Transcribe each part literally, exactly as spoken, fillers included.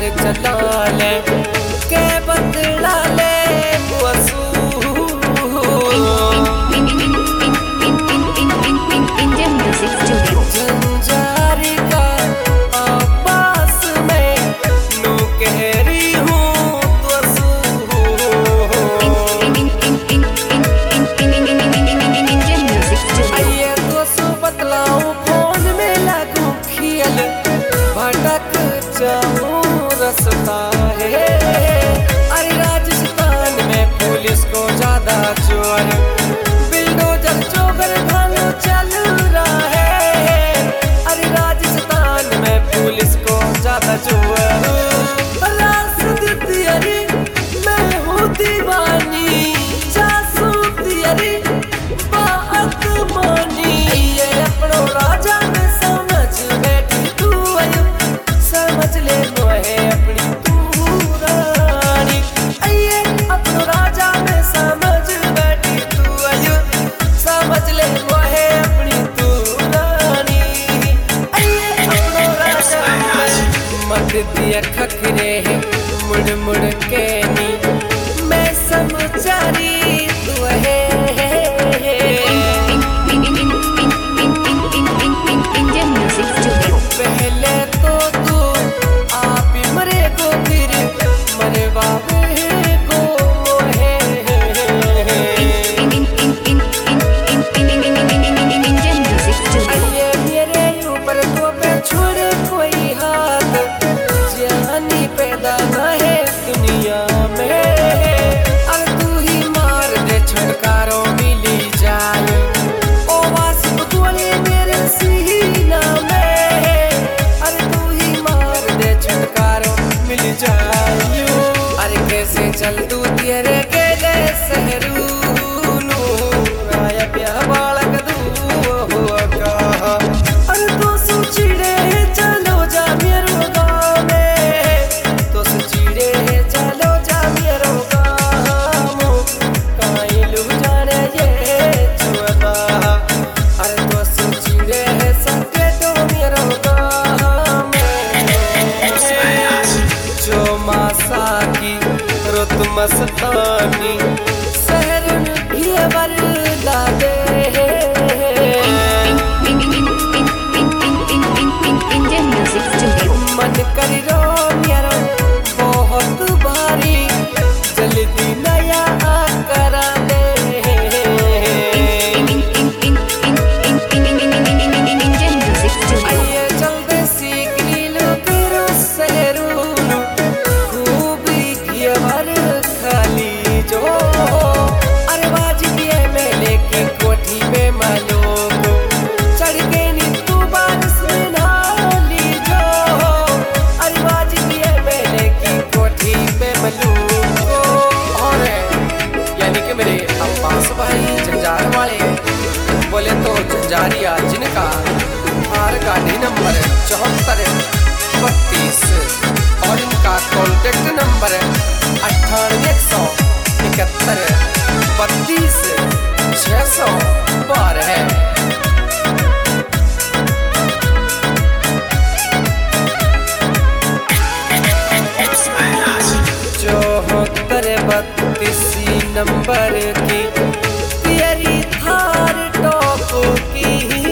चला ले के बदला ले वसू जंजारी का आवास में नू कह रही हूँ वसू आइए वसू बतलाऊं फोन में लागू खियल भटक जाऊं रास्ता है। अरे राजस्थान में पुलिस को ज्यादा चोर बिल्डोजर चोगर भानो चल रहा है। अरे राजस्थान में पुलिस को ज्यादा चोर रास्ते अरे मैं हूँ दीवानी जासूसी अरे बात मानी ये अपनो राजा में समझ बैठी तू आयो समझ ले वो है अपनी तू रानी आइए अपनो राजा में समझ बैठी तू आयो समझ ले वो है अपनी तू रानी आइए अपनो राजा में मत दिया खखरे है मुड़ मुड़ के नी मैं समझारी तू है पहले तो तू आप ही मरे को फिर मरे बाबे को है। आइए मेरे ऊपर तो पे छोड़े कोई हाथ जानी पैदा न है दुनिया में। अब तू ही मार दे छुटकारो मिली जाए ओ वासिफ गोली मेरे सीना में। अरे तू ही मार दे छुटकारो मिल जायो। अरे कैसे चल तू तेरे केले सहरू आया प्या बालक दू हो कहा। अरे तो सुचिड़े चलो जा मेरो गाँव में तो सुचिड़े चलो जा मेरो गाँव काई लू जाने ये चुता। अरे तो सुचिड़े सके तो मेरो गाँव में जो मासा की रुत मस्तानी सहरन घेवर ला दे मन करी रो मेरा बहुत भारी जल्दी नया करा दे। आइए जल्दी सीख लो करो सहरून खूबी घेवर खाली जो। अरे बाजी में लेके कोठी पे मालूम चढ़ के नी तू बारिश में नाली जो। अरे बाजी में लेके कोठी पे मालूम और यानी कि मेरे अब्बास भाई जंजार वाले बोले तो जंजारिया जिनका आर गाड़ी नंबर चौहत्तर बत्तीस और इनका कॉन्टेक्ट नंबर अट्ठानवे एक सौ इकहत्तर बत्तीस छः सौ बारह है। चौहत्तर बत्तीस नंबर की तेरी थार टॉप की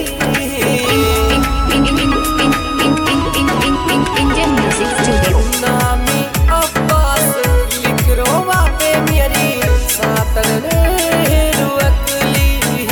नामी अब्बास लिख रो वापे मेरी सातन रुअकली।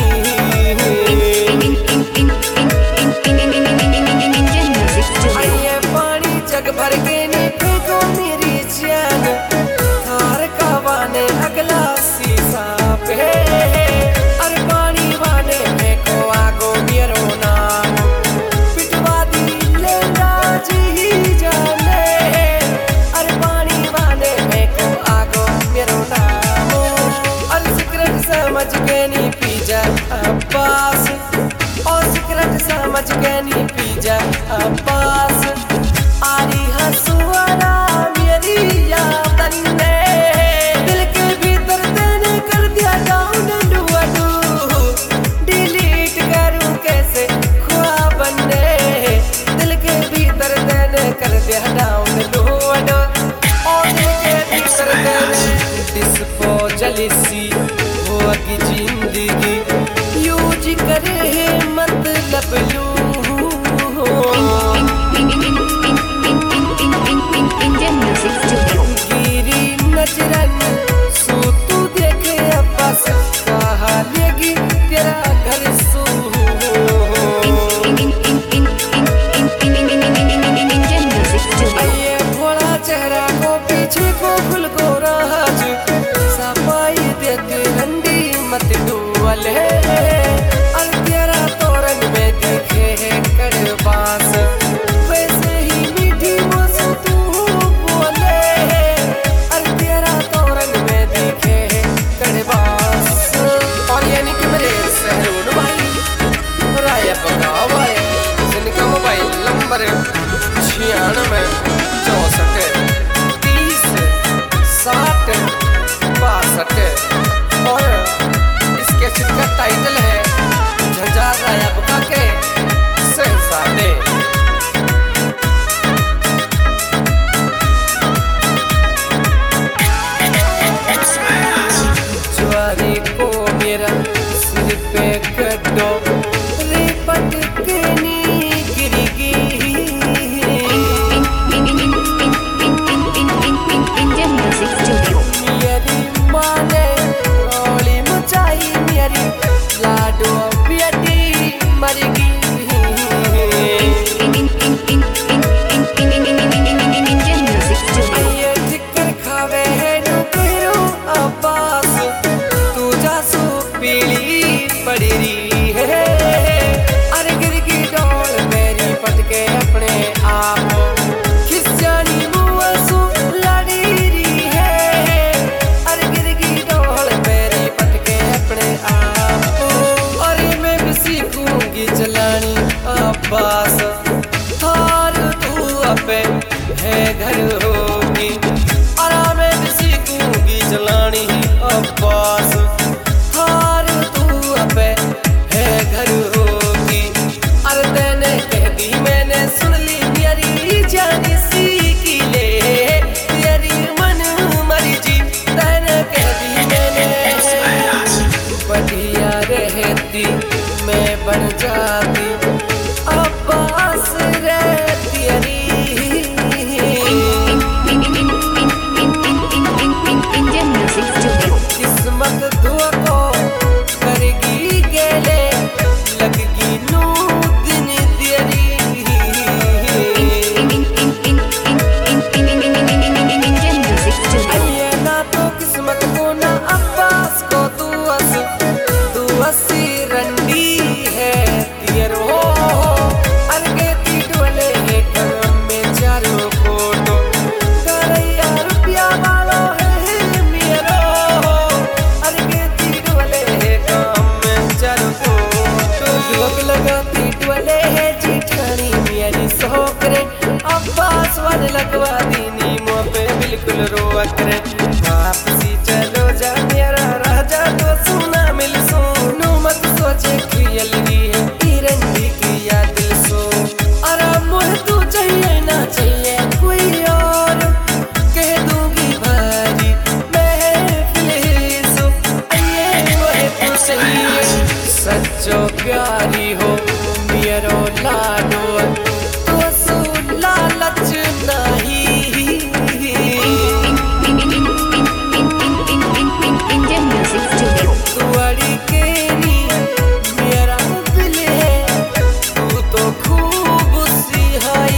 आइए पानी जग भर के नी फेंको मेरी जान थार का वाने अगला शीशा पे। अरे पानी वाने फेंको आगो मेरो नाम पिटवा दी लेना जी जाने। अरे पानी वाने फेंको आगो मेरो नाम और सिगरेट समझ के नी पी जा अब्बास और सिगरेट समझ के नी पी जा अब्बास। आरी हंसुआरा मेरी यादन ने दिल के भीतर तेने कर दिया डाउन डू डिलीट करूं कैसे ख्वाब ने दिल के भीतर तेने कर दिया डाउन डू अब्बास थार तू अपे है घर होगी आराम बिसी कूंगी चलानी अब्बास थार तू अपे है घर होगी अरे तेने कह दी मैंने सुन ली मेरी जानी सी की ले तेरी मन मर्जी तेने कह दी मैंने बढ़िया रहती मैं बन जाती अब्बास रहती किस्मत दुआ को करेगी गेले लगगी नू दिन तेरी ये ना तो किस्मत को ना अब्बास को तू अस तू असी रंडी है तेरो अरगे ती डोले है करम में चारो फोटो करैया रुपया वालो है मेरो अरगे ती डोले है काम में चारो फोटो लोग लगाती डोले है जीठानी मेरी सोकरे अब्बास वाले लगवा दीनी मुँह पे बिल्कुल रोआ करे वापसी चलो जा मेरा राजा तो सुना मिल सुनो मत सोचे क्रियल की है तिरंगी की या दिल सो आराम मुझे तू चाहिए ना चाहिए कोई और कह दूंगी भारी महफिल सो ये वह तू सही है सच्चो प्यारी हो मेरो लाडो तो सो लालच नहीं तुअड़ी केनी मेरा दिल है तू तो खूब सिहाई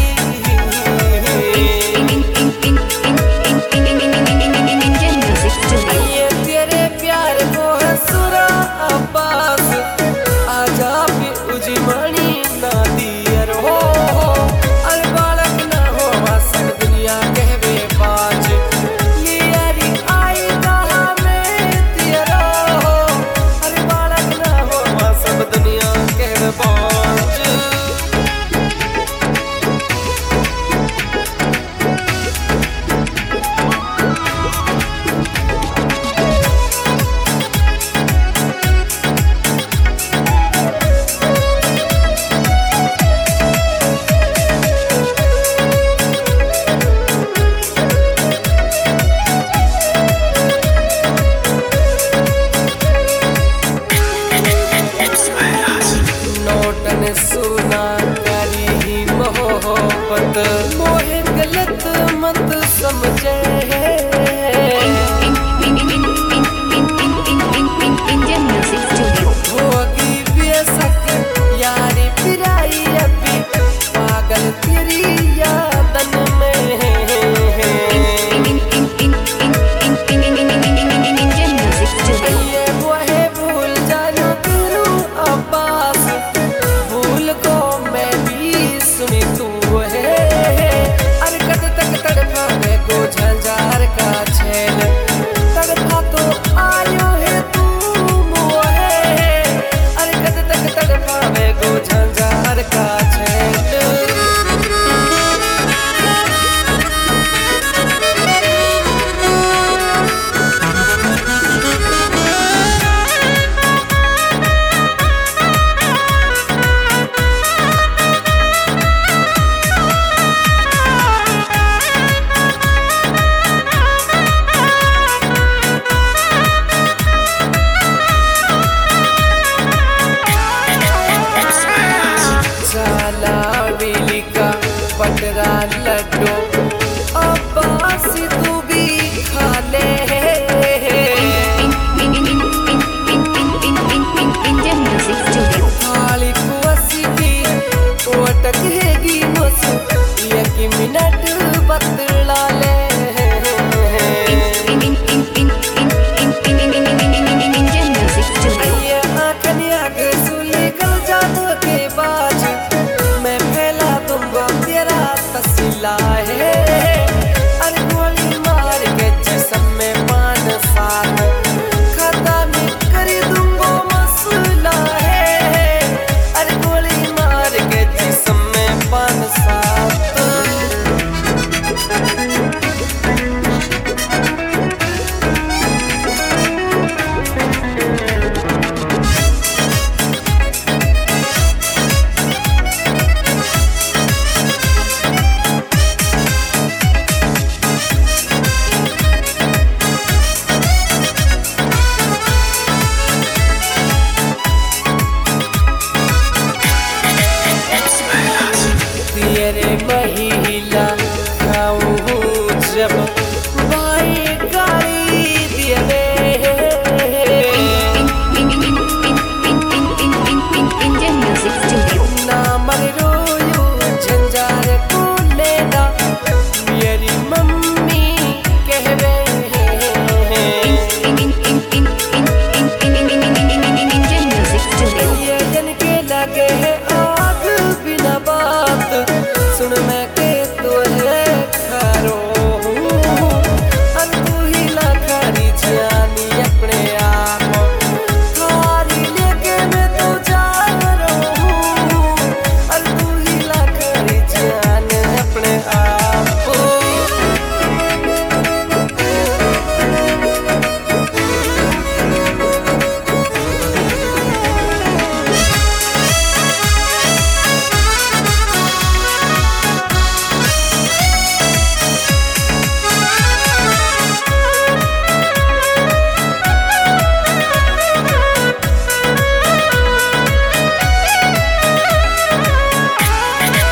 ये तेरे प्यार को हंसुरा अब्बास आजा भी उजमणी ना दियर हो अरे बालक ना हो सब दुनिया कहवे बाज लियारी आई कहा में तेरा अरे बालक ना हो सब दुनिया कहवे बाज नोटन सुना करी ही मोहब्बत मोहे गलत मत समझे होगी बेशक यारी पिराई अभी पागल तेरी यादन में ये वो है भूल जानो तेरू अब्बास भूल को मैं भी सुनी तू है अरे कद तक तड़पा मैं को झंझार का छेल तड़पा तो आयो है तू मोहे अरे कद तक तड़पा मैं को झंझार का छेल पटरा